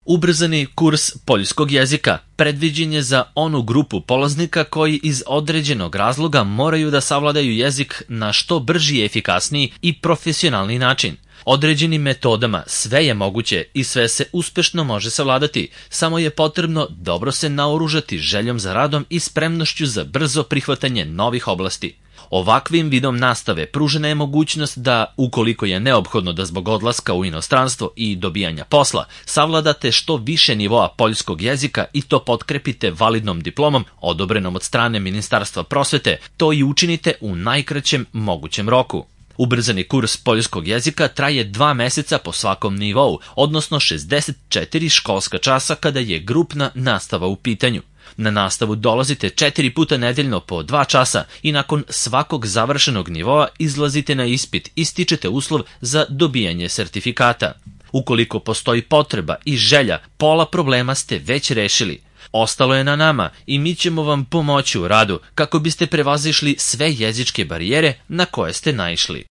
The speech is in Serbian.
Ubrzani kurs poljskog jezika predviđen je za onu grupu polaznika koji iz određenog razloga moraju da savladaju jezik na što brži, efikasniji i profesionalni način. Određenim metodama sve je moguće i sve se uspešno može savladati, samo je potrebno dobro se naoružati željom za radom i spremnošću za brzo prihvatanje novih oblasti. Ovakvim vidom nastave pružena je mogućnost da, ukoliko je neophodno da zbog odlaska u inostranstvo i dobijanja posla, savladate što više nivoa poljskog jezika i to potkrepite validnom diplomom odobrenom od strane Ministarstva prosvete, to i učinite u najkraćem mogućem roku. Ubrzani kurs poljskog jezika traje 2 meseca po svakom nivou, odnosno 64 školska časa kada je grupna nastava u pitanju. Na nastavu dolazite 4 puta nedeljno po 2 časa i nakon svakog završenog nivoa izlazite na ispit i stičete uslov za dobijanje sertifikata. Ukoliko postoji potreba i želja, pola problema ste već rešili. Ostalo je na nama i mi ćemo vam pomoći u radu kako biste prevazišli sve jezičke barijere na koje ste naišli.